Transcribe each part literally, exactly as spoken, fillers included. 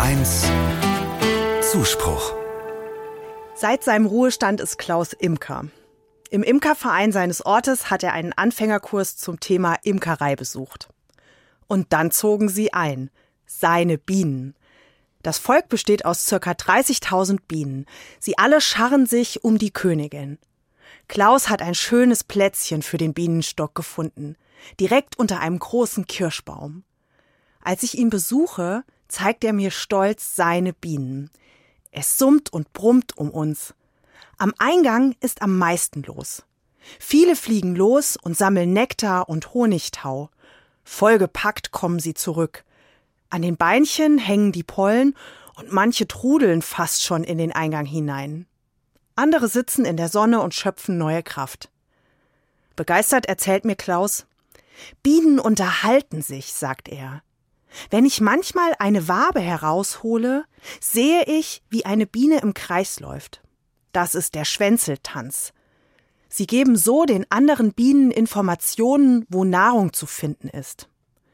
eins Zuspruch. Seit seinem Ruhestand ist Klaus Imker. Im Imkerverein seines Ortes hat er einen Anfängerkurs zum Thema Imkerei besucht. Und dann zogen sie ein. Seine Bienen. Das Volk besteht aus ca. dreißigtausend Bienen. Sie alle scharren sich um die Königin. Klaus hat ein schönes Plätzchen für den Bienenstock gefunden, direkt unter einem großen Kirschbaum. Als ich ihn besuche, zeigt er mir stolz seine Bienen. Es summt und brummt um uns. Am Eingang ist am meisten los. Viele fliegen los und sammeln Nektar und Honigtau. Vollgepackt kommen sie zurück. An den Beinchen hängen die Pollen und manche trudeln fast schon in den Eingang hinein. Andere sitzen in der Sonne und schöpfen neue Kraft. Begeistert erzählt mir Klaus: Bienen unterhalten sich, sagt er. Wenn ich manchmal eine Wabe heraushole, sehe ich, wie eine Biene im Kreis läuft. Das ist der Schwänzeltanz. Sie geben so den anderen Bienen Informationen, wo Nahrung zu finden ist.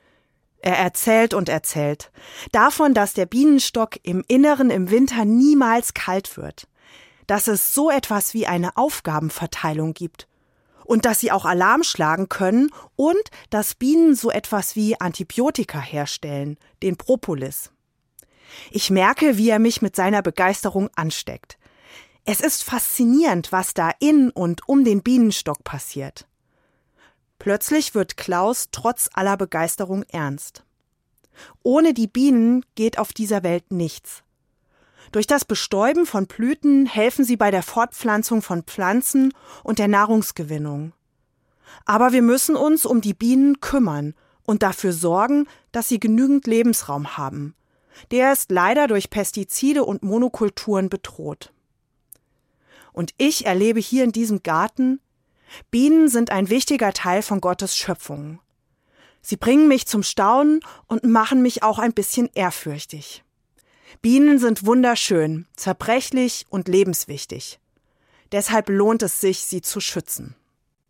Er erzählt und erzählt davon, dass der Bienenstock im Inneren im Winter niemals kalt wird, dass es so etwas wie eine Aufgabenverteilung gibt und dass sie auch Alarm schlagen können und dass Bienen so etwas wie Antibiotika herstellen, den Propolis. Ich merke, wie er mich mit seiner Begeisterung ansteckt. Es ist faszinierend, was da in und um den Bienenstock passiert. Plötzlich wird Klaus trotz aller Begeisterung ernst. Ohne die Bienen geht auf dieser Welt nichts. Durch das Bestäuben von Blüten helfen sie bei der Fortpflanzung von Pflanzen und der Nahrungsgewinnung. Aber wir müssen uns um die Bienen kümmern und dafür sorgen, dass sie genügend Lebensraum haben. Der ist leider durch Pestizide und Monokulturen bedroht. Und ich erlebe hier in diesem Garten: Bienen sind ein wichtiger Teil von Gottes Schöpfung. Sie bringen mich zum Staunen und machen mich auch ein bisschen ehrfürchtig. Bienen sind wunderschön, zerbrechlich und lebenswichtig. Deshalb lohnt es sich, sie zu schützen.